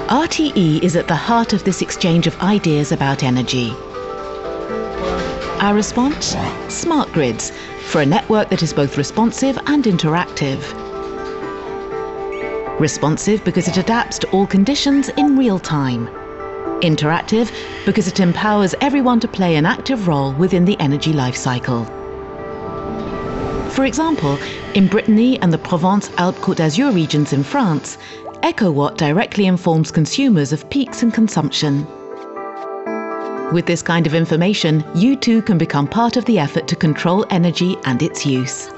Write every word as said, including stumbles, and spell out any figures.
R T E is at the heart of this exchange of ideas about energy. Our response? Smart grids, for a network that is both responsive and interactive. Responsive because it adapts to all conditions in real time. Interactive because it empowers everyone to play an active role within the energy life cycle. For example, in Brittany and the Provence-Alpes-Côte d'Azur regions in France, EcoWatt directly informs consumers of peaks in consumption. With this kind of information, you too can become part of the effort to control energy and its use.